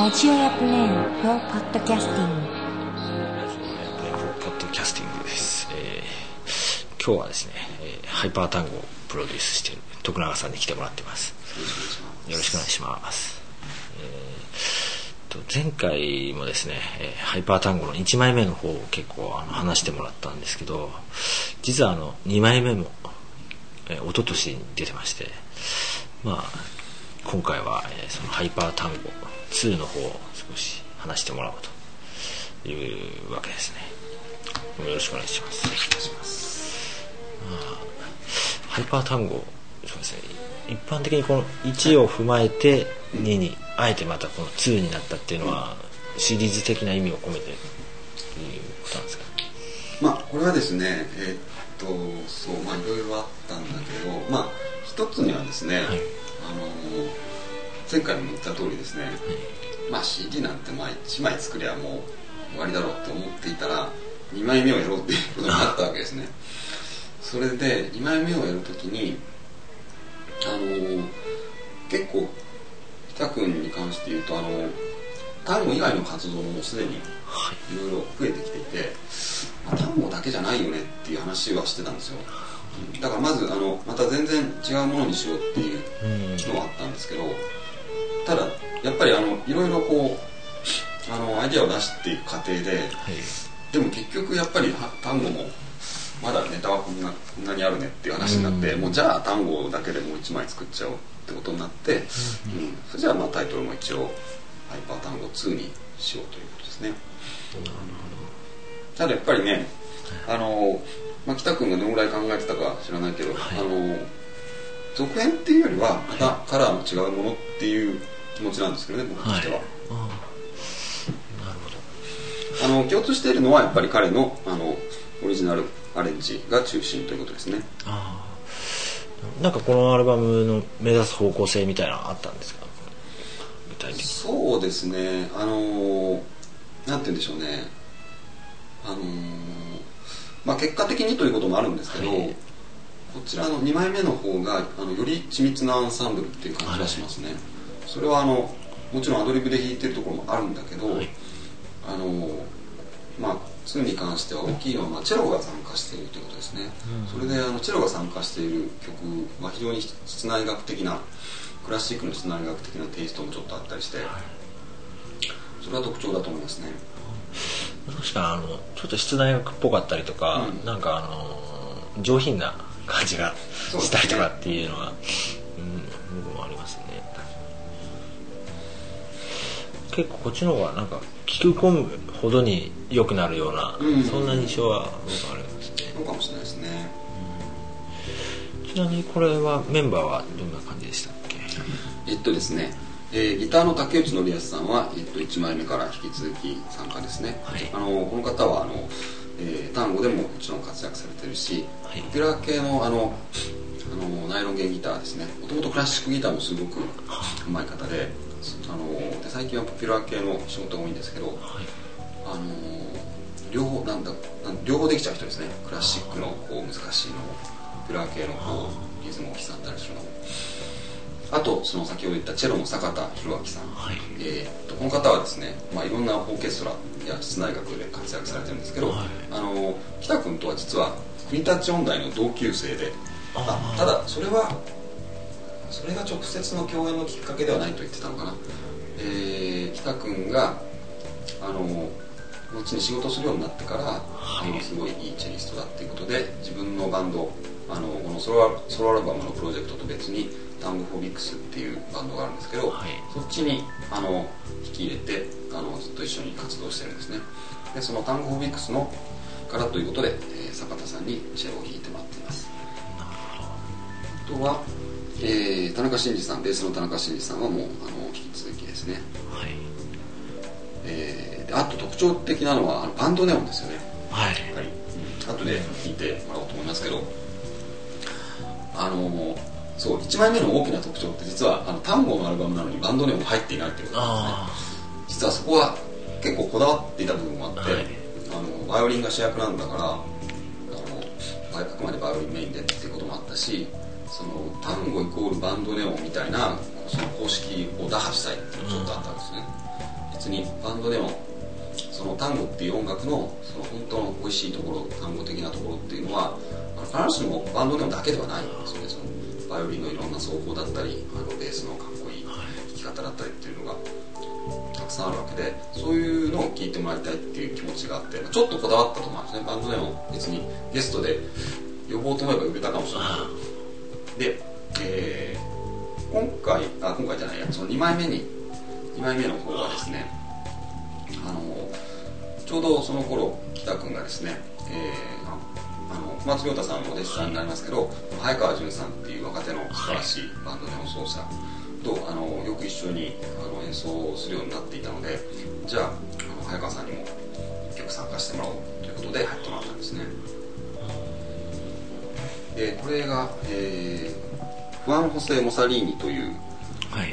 ラジオやプレーン for ポッドキャスティング。 ポッドキャスティングです。今日はですね、ハイパー単語をプロデュースしている徳永さんに来てもらってます。よろしくお願いします。前回もですね、ハイパー単語の1枚目の方を結構話してもらったんですけど、実は2枚目も、一昨年に出てまして、今回は、そのハイパー単語2の方を少し話してもらおうというわけですね。よろしくお願いします。ハイパー単語、そうですね、一般的にこの1を踏まえて2にあえてまたこの2になったっていうのはシリーズ的な意味を込めてということなんですか。 これはですね、いろいろあったんだけど、一つにはですね、前回も言った通りですね、CD なんて1枚作りゃもう終わりだろうって思っていたら2枚目をやろうっていうことになったわけですね。それで2枚目をやるときに結構北君に関して言うと単語以外の活動もすでにいろいろ増えてきていて、単語だけじゃないよねっていう話はしてたんですよ。だからまずまた全然違うものにしようっていうのはあったんですけど、ただやっぱりいろいろこうアイデアを出していく過程で、でも結局やっぱり単語もまだネタはこんなにあるねっていう話になって、もうじゃあ単語だけでもう1枚作っちゃおうってことになって、それじゃあタイトルも一応ハイパー単語2にしようということですね。ただやっぱりね、北君がどのぐらい考えてたか知らないけど、続編っていうよりはまたカラーの違うものっていう気持ちなんですけどね、僕としては。 なるほど。 共通しているのはやっぱり彼のオリジナルアレンジが中心ということですね。 なんかこのアルバムの目指す方向性みたいなのあったんですか、具体的に。 そうですね、なんて言うんでしょうね、結果的にということもあるんですけど、こちらの2枚目の方がより緻密なアンサンブルっていう感じがしますね。それはもちろんアドリブで弾いてるところもあるんだけど、2に関しては大きいのはチェロが参加しているということですね。それでチェロが参加している曲は非常に室内楽的な、クラシックの室内楽的なテイストもちょっとあったりして、それは特徴だと思いますね。 確かちょっと室内楽っぽかったりとか、なんか上品な感じがしたりとかっていうのは、僕もありますね。結構こっちの方がなんか聞き込むほどに良くなるような、そんな印象は僕はありますね。 そうかもしれないですね。 ちなみにこれはメンバーはどんな感じでしたっけ。 ですね、ギターの竹内典康さんは、1枚目から引き続き参加ですね。この方は単語でももちろん活躍されてるし、ポピュラー系のナイロン弦ギターですね。もともとクラシックギターもすごくうまい方で、最近はポピュラー系の仕事が多いんですけど、両方できちゃう人ですね。クラシックの難しいのも、ポピュラー系のリズムを刻んだりするのも、あとその先ほど言ったチェロの坂田博明さん、この方はですね、いろんなオーケストラや室内楽で活躍されてるんですけど、北君とは実はクリンタッチ音大の同級生で、ただそれが直接の共演のきっかけではないと言ってたのかな。北君が後に仕事するようになってから、すごいいいチェリストだっていうことで、自分のバンドこのソロアルバムのプロジェクトと別にタンゴフォビックスっていうバンドがあるんですけど、そっちに引き入れてずっと一緒に活動してるんですね。でそのタンゴフォビックスのからということで、坂田さんにチェロを弾いてもらっています。あとは、田中真二さん、ベースの田中真二さんはもう引き続きですね。あと特徴的なのはバンドネオンですよね。後で弾いてもらおうと思いますけど、そう1枚目の大きな特徴って実は単語のアルバムなのにバンドネオン入っていないっていうことなんですね。実はそこは結構こだわっていた部分もあって、バイオリンが主役なんだからあくまでバイオリンメインでっていうこともあったし、その単語イコールバンドネオンみたいなその公式を打破したいっていうのがちょっとあったんですね。 別にバンドでもその単語っていう音楽のその本当の美味しいところ、単語的なところっていうのは必ずしもバンドでもだけではないんですよね。そのバイオリンのいろんな奏法だったりベースのかっこいい弾き方だったりっていうのがたくさんあるわけで、そういうのを聴いてもらいたいっていう気持ちがあって、ちょっとこだわったと思うんですね。バンドでも別にゲストで呼ぼうと思えば呼べたかもしれないで、今回じゃないや、その2枚目の方はですね、ちょうどその頃北くんがですね、小松亮太さんのお弟子さんになりますけど、早川淳さんっていう若手の素晴らしいバンドネオ奏者とよく一緒に演奏するようになっていたので、じゃあ早川さんにも一曲参加してもらおうということで入ってもらったんですね。でこれが、フアン・ホセ・モサリーニという、はい、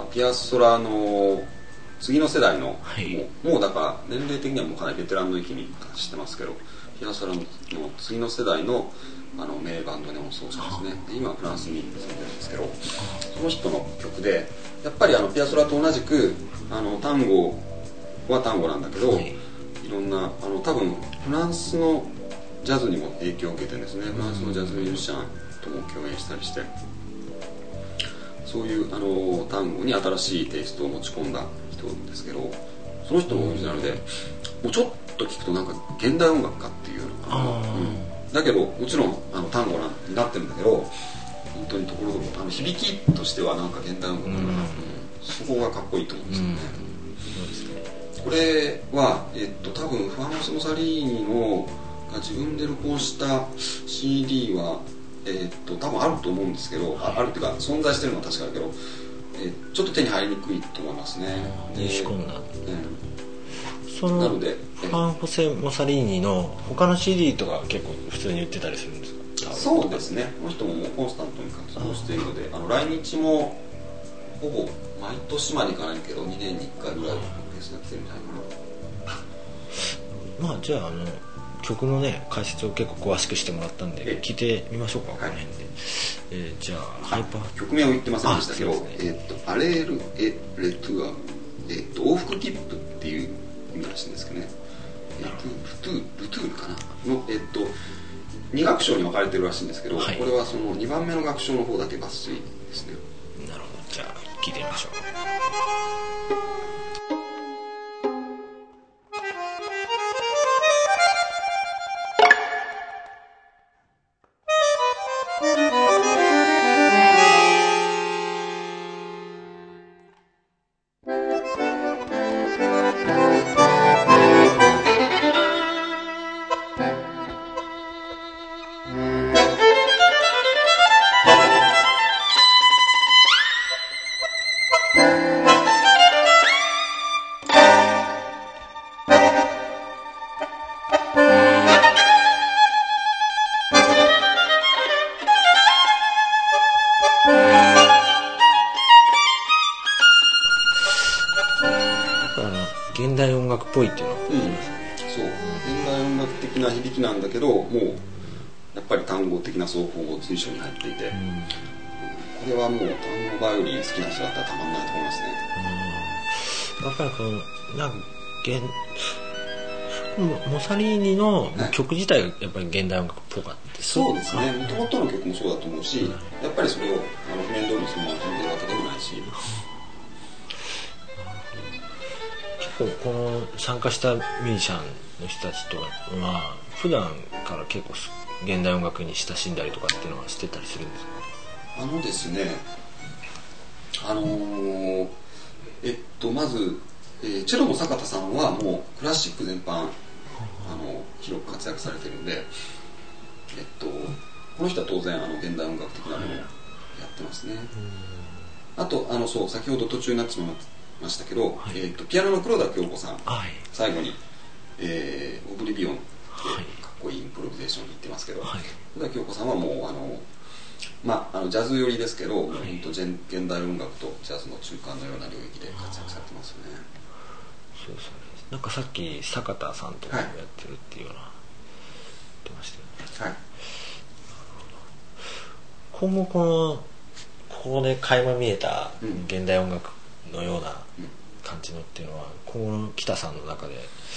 ピアソラの次の世代の、はい、もうだから年齢的にはもうかなりベテランの域に達してますけど、ピアソラの次の世代の名バンドネオン奏者ですね。で今フランスに住んでるんですけど、その人の曲でやっぱりピアソラと同じく単語は単語なんだけど、はい、いろんな多分フランスのジャズにも影響を受けてるんですね。フランスのジャズミュージシャンとも共演したりして、そういう単語に新しいテイストを持ち込んだ人ですけど、その人のオリジナルでもうちょっと聞くとなんか現代音楽かっていうような、だけどもちろん単語になってるんだけど、本当にところどころ響きとしてはなんか現代音楽だから、そこがかっこいいと思うんですよね。これは、多分フアン・ホセ・モサリーニのが自分で録音した CD は、多分あると思うんですけど、あるっていうか存在してるのは確かだけど、ちょっと手に入りにくいと思いますね。 入手困難。そのなのでファン・ホセ・モサリーニの他の CD とか結構普通に売ってたりするんですか？ そうですね。この人ももうコンスタントに活動しているので、来日もほぼ毎年までいかないけど2年に1回ぐらいのペースが来てるみたいな。 まあじゃあ曲のね解説を結構詳しくしてもらったんで聞いてみましょうか、この辺で。じゃあハイパー曲名を言ってませんでしたけど、アレール・エ・レトゥア、往復切符っていう意味らしいんですけどね、ルトゥールかなの、2楽章に分かれてるらしいんですけど、はい、これはその2番目の楽章の方だけ抜粋ですね。 なるほど、じゃあ聞いてみましょう。現代音楽っぽいっていうのは、 そう、現代音楽的な響きなんだけど、もうやっぱり単語的な奏法も随所に入っていて、これはもう単語バイオリン好きな人だったらたまんないと思いますね。 やっぱりこのなんかモサリーニの曲自体がやっぱり現代音楽っぽかった。 そうですね。もともとの曲もそうだと思うし、やっぱりそれを譜面通りそのまま弾いてるわけでもないし。 結構この参加したミュージシャンの人たちとは普段から結構現代音楽に親しんだりとかっていうのはしてたりするんですか？ ですね、まず、チェロの坂田さんはもうクラシック全般広く活躍されてるんで、この人は当然現代音楽的なものをやってますね。あとそう先ほど途中になってしまいましたけど、はい、ピアノの黒田京子さん、はい、最後に、オブリビオンってかっこいいインプロビゼーションに言ってますけど、はい、黒田京子さんはもうジャズ寄りですけど、はい、現代音楽とジャズの中間のような領域で活躍されてますよね。 そうですね。なんかさっき坂田さんとかもやってるっていうような言ってましたよね。はい。今後ここで垣間見えた現代音楽のような感じのっていうのはこの北さんの中で、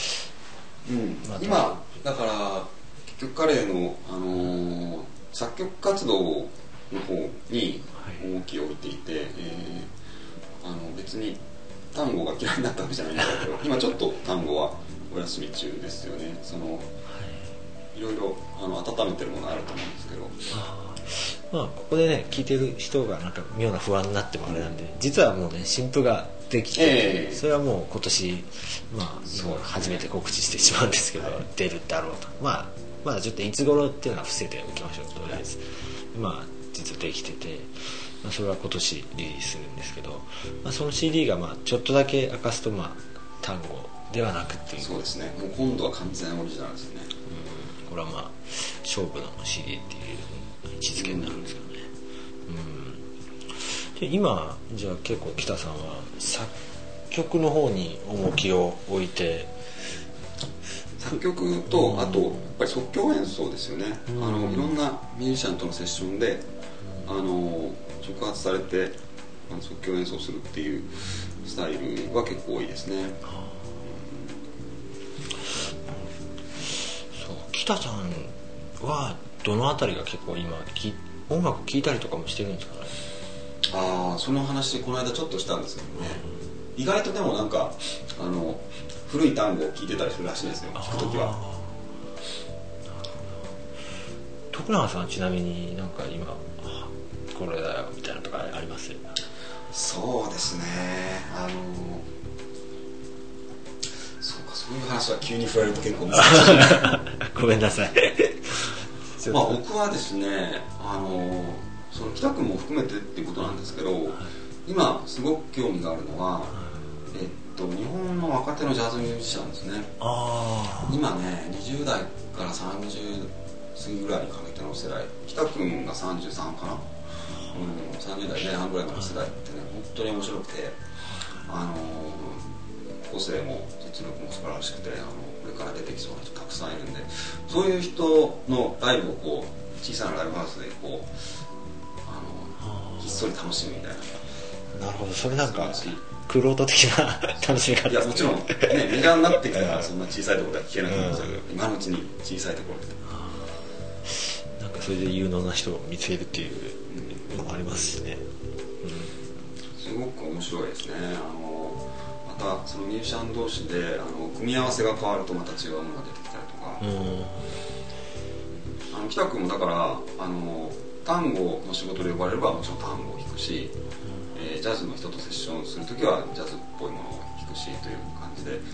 今だから結局彼の、作曲活動の方に重きを置いていて、別に単語が嫌いになったわけじゃないんだけど今ちょっと単語はお休み中ですよね。いろいろ温めてるものあると思うんですけど、 ここでね聞いてる人がなんか妙な不安になってもあれなんで、実はもうね新譜ができて、それはもう今年もう初めて告知してしまうんですけど、出るだろうと。まだちょっといつ頃っていうのは伏せておきましょう。とりあえず実はできてて、それは今年リリースするんですけど、その CD がちょっとだけ明かすと単語ではなくっていう。 そうですね。もう今度は完全オリジナルですね。 これは勝負の CD っていう位置づけになるんですけどね。で今じゃあ結構北さんは作曲の方に重きを置いて、 作曲とあとやっぱり即興演奏ですよね。いろんなミュージシャンとのセッションで触発されて即興演奏するっていうスタイルは結構多いですね。 北さんはどのあたりが結構今音楽聴いたりとかもしてるんですかね。 その話この間ちょっとしたんですけどね、意外とでもなんか古い単語を聴いてたりするらしいですよ、聴くときは。 徳永さんちなみになんか今これだよみたいなとかあります？ そうですね、そういう話は急に振られると結構難しいごめんなさい僕はですねその北君も含めてっていうことなんですけど、今すごく興味があるのは、日本の若手のジャズミュージシャンですね。今ね20代から30過ぎぐらいにかけての世代、北君が33かな、30代前半ぐらいの世代ってね本当に面白くて、個性も実力も素晴らしくて、これから出てきそうな人たくさんいるんで、そういう人のライブを小さなライブハウスでひっそり楽しむみたいな。 なるほど、それなんかクロート的な楽しみ方。 いやもちろんねメジャーになってきたらそんな小さいところでは聞けないと思うんですけど、今のうちに小さいところでなんかそれで有能な人を見つけるっていうのもありますしね。 すごく面白いですね。またそのミュージシャン同士で組み合わせが変わるとまた違うものが出てきたりとか、北君もだから単語の仕事で呼ばれればもちろん単語を弾くし、ジャズの人とセッションするときはジャズっぽいものを弾くしという感じで、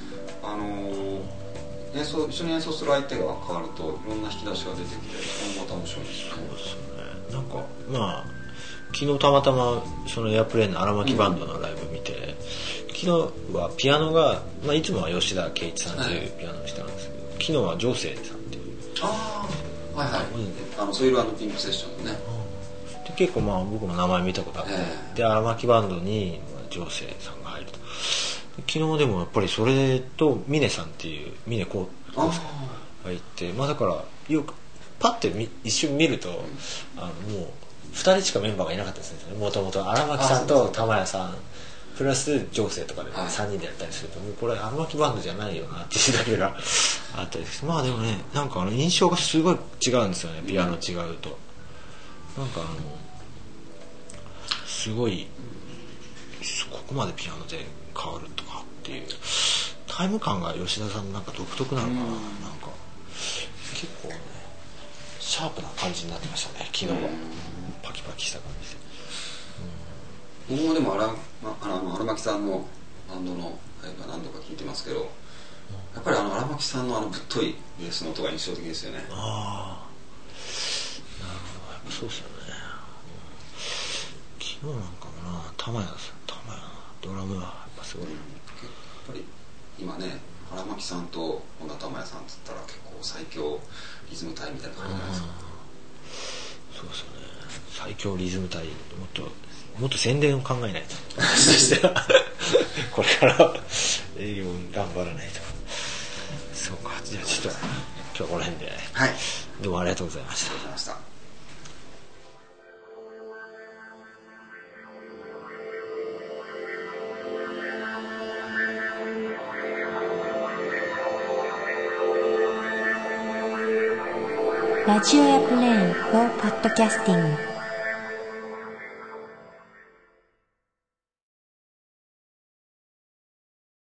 一緒に演奏する相手が変わるといろんな引き出しが出てきて、それもまた面白いですよね。 そうですね。なんか昨日たまたまそのエアプレイの荒牧バンドのライブ見て、昨日はピアノが、いつもは吉田圭一さんというピアノの人なんですけど、昨日はジョーセイさんっていう、 そういうピンクセッションのね、 で結構僕も名前見たことあって、で荒牧バンドにジョーセイさんが入ると。昨日でもやっぱりそれと峰さんっていう峰こうがいて、だからよくパッて一瞬見るともう2人しかメンバーがいなかったですね。もともと荒牧さんと玉谷さんプラス情勢とかで3人でやったりすると、もうこれ荒牧バンドじゃないよなっていうだけがあったりです。でもね、なんか印象がすごい違うんですよね、ピアノ違うと。なんかすごいここまでピアノで変わるとかっていうタイム感が吉田さんなんか独特なのかな、なんか結構ねシャープな感じになってましたね、昨日は。パキパキした感じで。 僕もでも荒牧さんのバンドのライブは何度か聴いてますけど、やっぱり荒牧さんのぶっといベースの音が印象的ですよね。 なるほど、やっぱそうですよね。昨日なんかも玉谷ドラムはやっぱすごい、やっぱり今ね荒牧さんと本田玉谷さんって言ったら結構最強リズム隊みたいな感じじゃないですか。 そうですよね、最強リズム隊、もっと宣伝を考えないとこれから営業頑張らないと。そうか、じゃあちょっと今日はこの辺で、どうもありがとうございました。 ありがとうございました。 ラジオエアプレーン for podcasting